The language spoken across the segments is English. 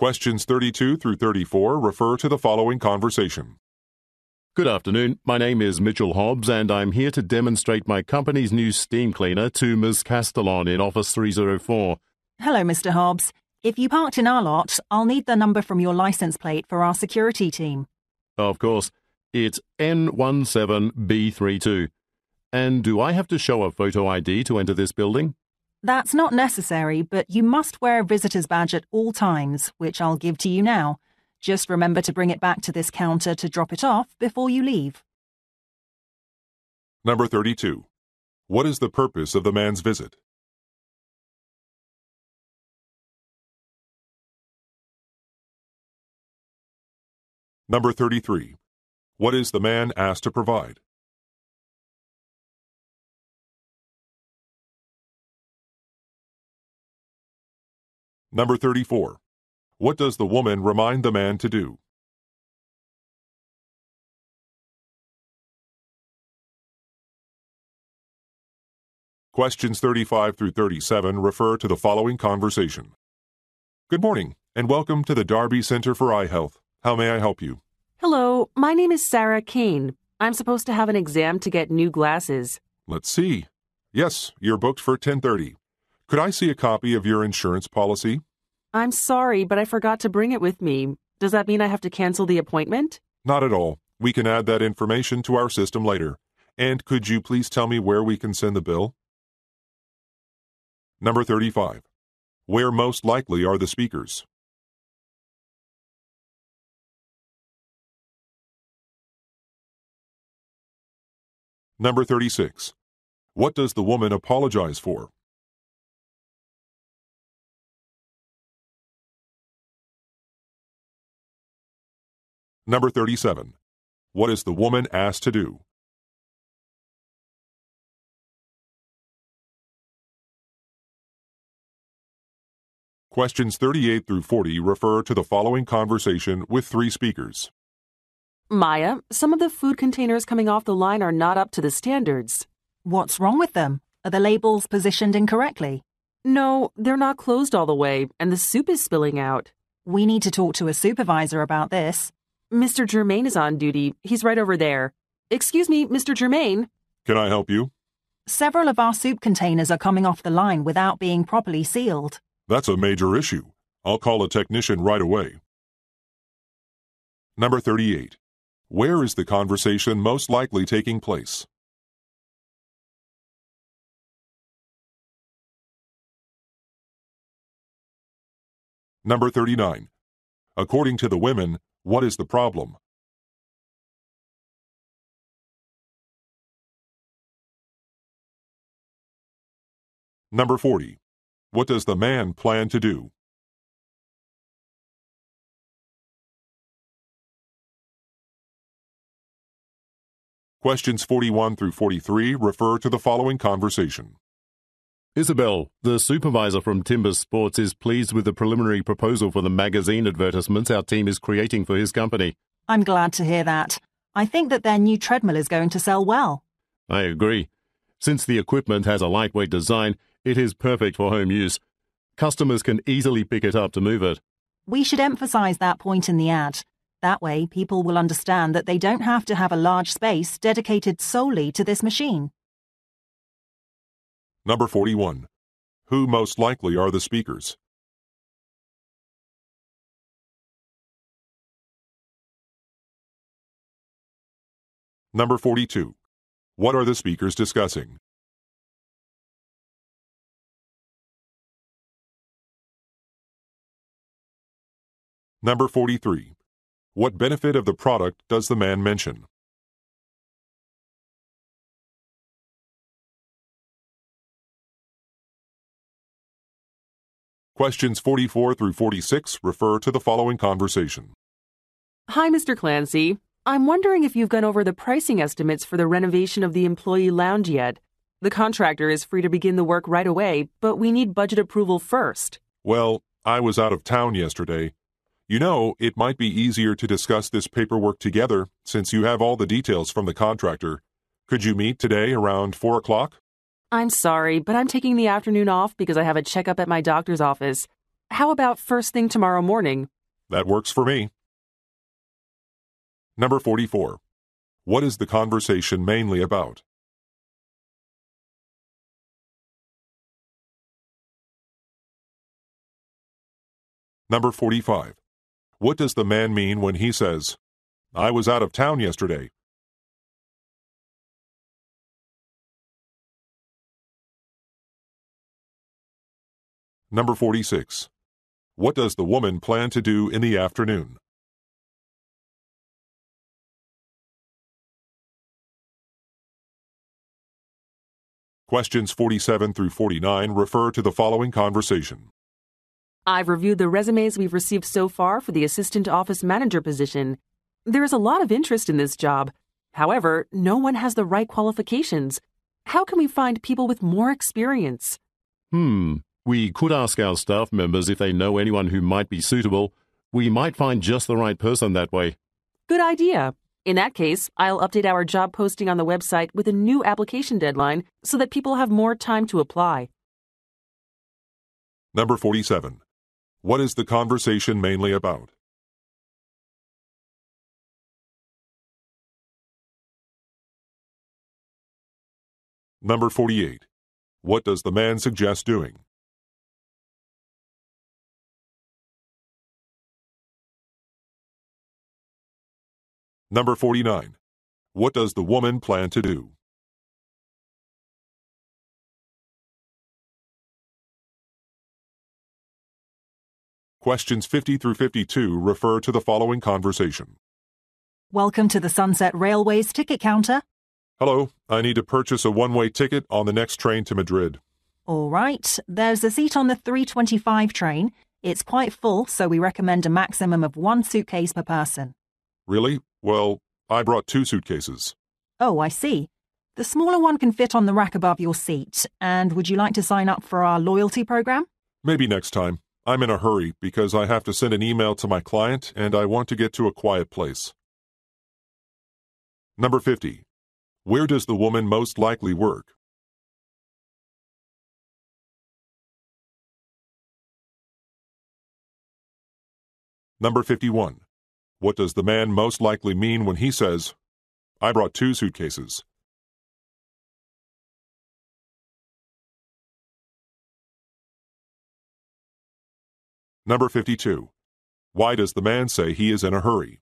Questions 32 through 34 refer to the following conversation. Good afternoon. My name is Mitchell Hobbs, and I'm here to demonstrate my company's new steam cleaner to Ms. Castellon in Office 304. Hello, Mr. Hobbs. If you parked in our lot, I'll need the number from your license plate for our security team. Of course. It's N17B32. And do I have to show a photo ID to enter this building? That's not necessary, but you must wear a visitor's badge at all times, which I'll give to you now. Just remember to bring it back to this counter to drop it off before you leave. Number 32. What is the purpose of the man's visit? Number 33. What is the man asked to provide? Number 34. What does the woman remind the man to do? Questions 35 through 37 refer to the following conversation. Good morning, and welcome to the Darby Center for Eye Health. How may I help you? Hello, my name is Sarah Kane. I'm supposed to have an exam to get new glasses. Let's see. Yes, you're booked for 10:30. Could I see a copy of your insurance policy? I'm sorry, but I forgot to bring it with me. Does that mean I have to cancel the appointment? Not at all. We can add that information to our system later. And could you please tell me where we can send the bill? Number 35. Where most likely are the speakers? Number 36. What does the woman apologize for? Number 37. What is the woman asked to do? Questions 38 through 40 refer to the following conversation with three speakers. Maya, some of the food containers coming off the line are not up to the standards. What's wrong with them? Are the labels positioned incorrectly? No, they're not closed all the way, and the soup is spilling out. We need to talk to a supervisor about this. Mr. Germain is on duty. He's right over there. Excuse me, Mr. Germain. Can I help you? Several of our soup containers are coming off the line without being properly sealed. That's a major issue. I'll call a technician right away. Number 38. Where is the conversation most likely taking place? Number 39. According to the women, what is the problem? Number 40. What does the man plan to do? Questions 41 through 43 refer to the following conversation. Isabel, the supervisor from Timber Sports is pleased with the preliminary proposal for the magazine advertisements our team is creating for his company. I'm glad to hear that. I think that their new treadmill is going to sell well. I agree. Since the equipment has a lightweight design, it is perfect for home use. Customers can easily pick it up to move it. We should emphasize that point in the ad. That way, people will understand that they don't have to have a large space dedicated solely to this machine. Number 41. Who most likely are the speakers? Number 42. What are the speakers discussing? Number 43. What benefit of the product does the man mention? Questions 44 through 46 refer to the following conversation. Hi, Mr. Clancy. I'm wondering if you've gone over the pricing estimates for the renovation of the employee lounge yet. The contractor is free to begin the work right away, but we need budget approval first. Well, I was out of town yesterday. You know, it might be easier to discuss this paperwork together since you have all the details from the contractor. Could you meet today around 4 o'clock? I'm sorry, but I'm taking the afternoon off because I have a checkup at my doctor's office. How about first thing tomorrow morning? That works for me. Number 44. What is the conversation mainly about? Number 45. What does the man mean when he says, "I was out of town yesterday"? Number 46. What does the woman plan to do in the afternoon? Questions 47 through 49 refer to the following conversation. I've reviewed the resumes we've received so far for the assistant office manager position. There is a lot of interest in this job. However, no one has the right qualifications. How can we find people with more experience? We could ask our staff members if they know anyone who might be suitable. We might find just the right person that way. Good idea. In that case, I'll update our job posting on the website with a new application deadline so that people have more time to apply. Number 47. What is the conversation mainly about? Number 48. What does the man suggest doing? Number 49. What does the woman plan to do? Questions 50 through 52 refer to the following conversation. Welcome to the Sunset Railways ticket counter. Hello, I need to purchase a one-way ticket on the next train to Madrid. All right, there's a seat on the 325 train. It's quite full, so we recommend a maximum of 1 suitcase per person. Really? Well, I brought 2 suitcases. Oh, I see. The smaller one can fit on the rack above your seat. And would you like to sign up for our loyalty program? Maybe next time. I'm in a hurry because I have to send an email to my client and I want to get to a quiet place. Number 50. Where does the woman most likely work? Number 51. What does the man most likely mean when he says, "I brought 2 suitcases"? Number 52. Why does the man say he is in a hurry?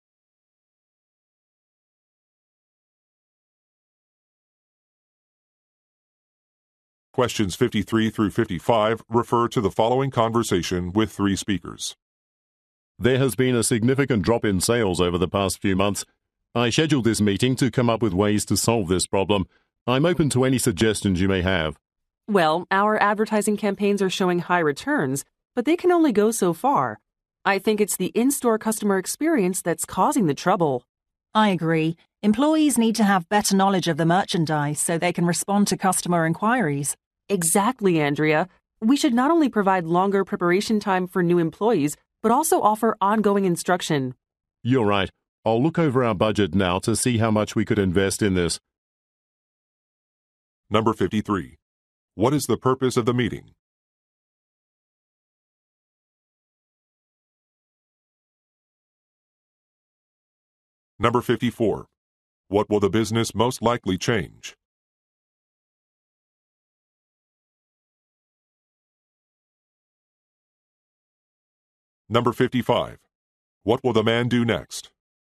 Questions 53 through 55 refer to the following conversation with 3 speakers. There has been a significant drop in sales over the past few months. I scheduled this meeting to come up with ways to solve this problem. I'm open to any suggestions you may have. Well, our advertising campaigns are showing high returns, but they can only go so far. I think it's the in-store customer experience that's causing the trouble. I agree. Employees need to have better knowledge of the merchandise so they can respond to customer inquiries. Exactly, Andrea. We should not only provide longer preparation time for new employees, but also offer ongoing instruction. You're right. I'll look over our budget now to see how much we could invest in this. Number 53. What is the purpose of the meeting? Number 54. What will the business most likely change? Number 55. What will the man do next?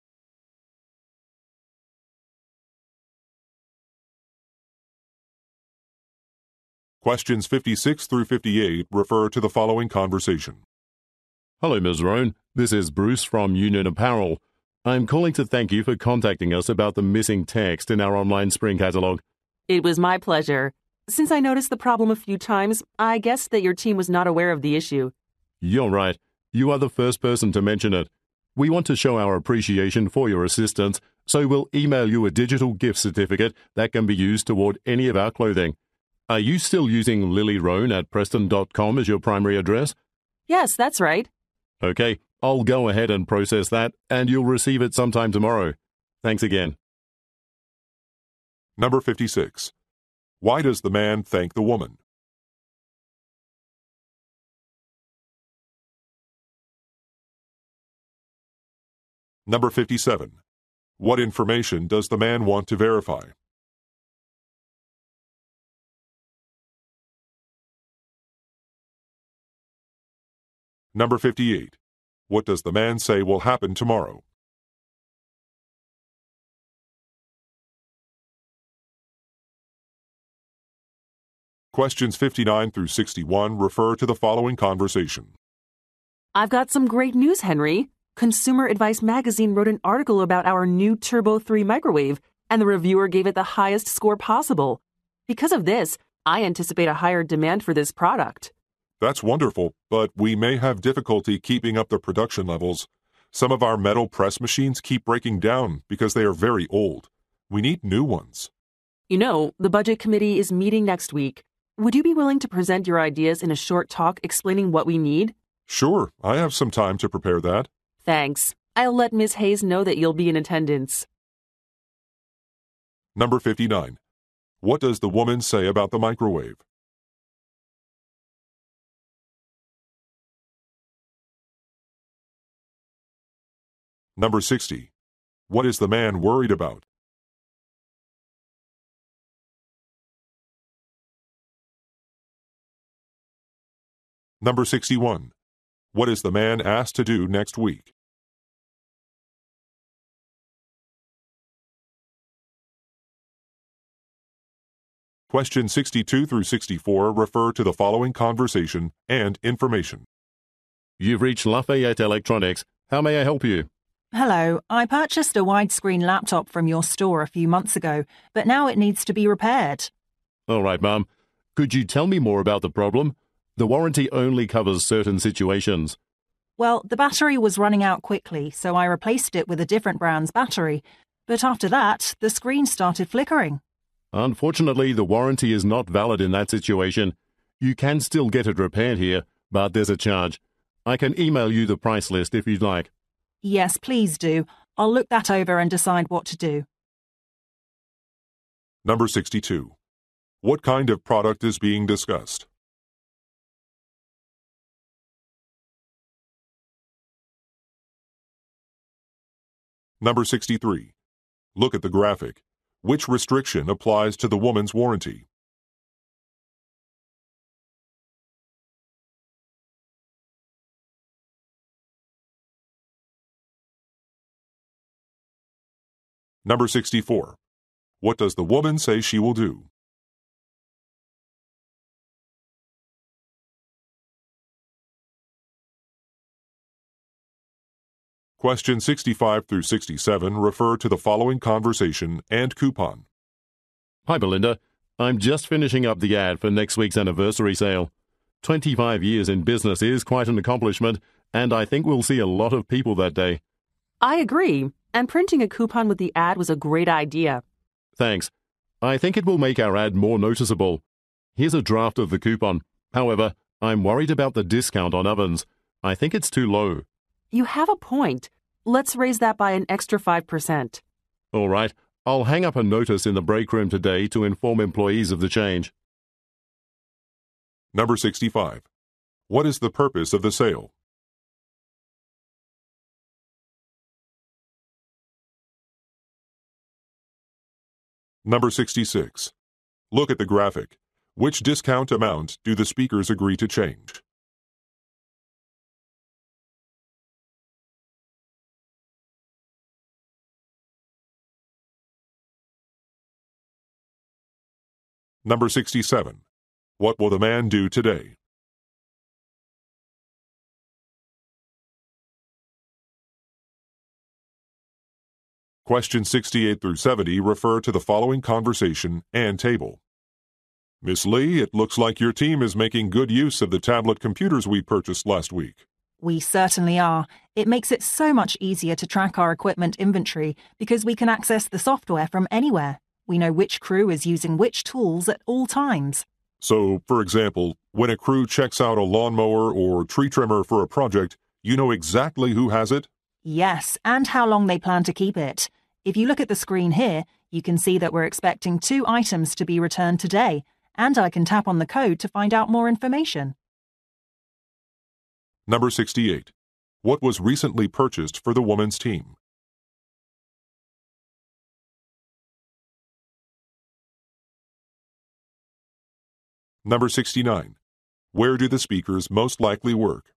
Questions 56 through 58 refer to the following conversation. Hello, Ms. Roan. This is Bruce from Union Apparel. I'm calling to thank you for contacting us about the missing text in our online spring catalog. It was my pleasure. Since I noticed the problem a few times, I guessed that your team was not aware of the issue. You're right. You are the first person to mention it. We want to show our appreciation for your assistance, so we'll email you a digital gift certificate that can be used toward any of our clothing. Are you still using lilyroan@preston.com as your primary address? Yes, that's right. Okay, I'll go ahead and process that, and you'll receive it sometime tomorrow. Thanks again. Number 56. Why does the man thank the woman? Number 57. What information does the man want to verify? Number 58. What does the man say will happen tomorrow? Questions 59 through 61 refer to the following conversation. I've got some great news, Henry. Consumer Advice Magazine wrote an article about our new Turbo 3 microwave, and the reviewer gave it the highest score possible. Because of this, I anticipate a higher demand for this product. That's wonderful, but we may have difficulty keeping up the production levels. Some of our metal press machines keep breaking down because they are very old. We need new ones. You know, the Budget Committee is meeting next week. Would you be willing to present your ideas in a short talk explaining what we need? Sure, I have some time to prepare that. Thanks. I'll let Ms. Hayes know that you'll be in attendance. Number 59. What does the woman say about the microwave? Number 60. What is the man worried about? Number 61. What is the man asked to do next week? Questions 62 through 64 refer to the following conversation and information. You've reached Lafayette Electronics. How may I help you? Hello, I purchased a widescreen laptop from your store a few months ago, but now it needs to be repaired. All right, Mum. Could you tell me more about the problem? The warranty only covers certain situations. Well, the battery was running out quickly, so I replaced it with a different brand's battery. But after that, the screen started flickering. Unfortunately, the warranty is not valid in that situation. You can still get it repaired here, but there's a charge. I can email you the price list if you'd like. Yes, please do. I'll look that over and decide what to do. Number 62. What kind of product is being discussed? Number 63. Look at the graphic. Which restriction applies to the woman's warranty? Number 64. What does the woman say she will do? Questions 65 through 67 refer to the following conversation and coupon. Hi, Belinda. I'm just finishing up the ad for next week's anniversary sale. 25 years in business is quite an accomplishment, and I think we'll see a lot of people that day. I agree, and printing a coupon with the ad was a great idea. Thanks. I think it will make our ad more noticeable. Here's a draft of the coupon. However, I'm worried about the discount on ovens. I think it's too low. You have a point. Let's raise that by an extra 5%. All right. I'll hang up a notice in the break room today to inform employees of the change. Number 65. What is the purpose of the sale? Number 66. Look at the graphic. Which discount amount do the speakers agree to change? Number 67. What will the man do today? Questions 68 through 70 refer to the following conversation and table. Miss Lee, it looks like your team is making good use of the tablet computers we purchased last week. We certainly are. It makes it so much easier to track our equipment inventory because we can access the software from anywhere. We know which crew is using which tools at all times. So, for example, when a crew checks out a lawnmower or tree trimmer for a project, you know exactly who has it? Yes, and how long they plan to keep it. If you look at the screen here, you can see that we're expecting 2 items to be returned today, and I can tap on the code to find out more information. Number 68. What was recently purchased for the woman's team? Number 69. Where do the speakers most likely work?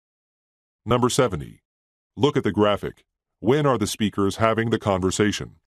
Number 70. Look at the graphic. When are the speakers having the conversation?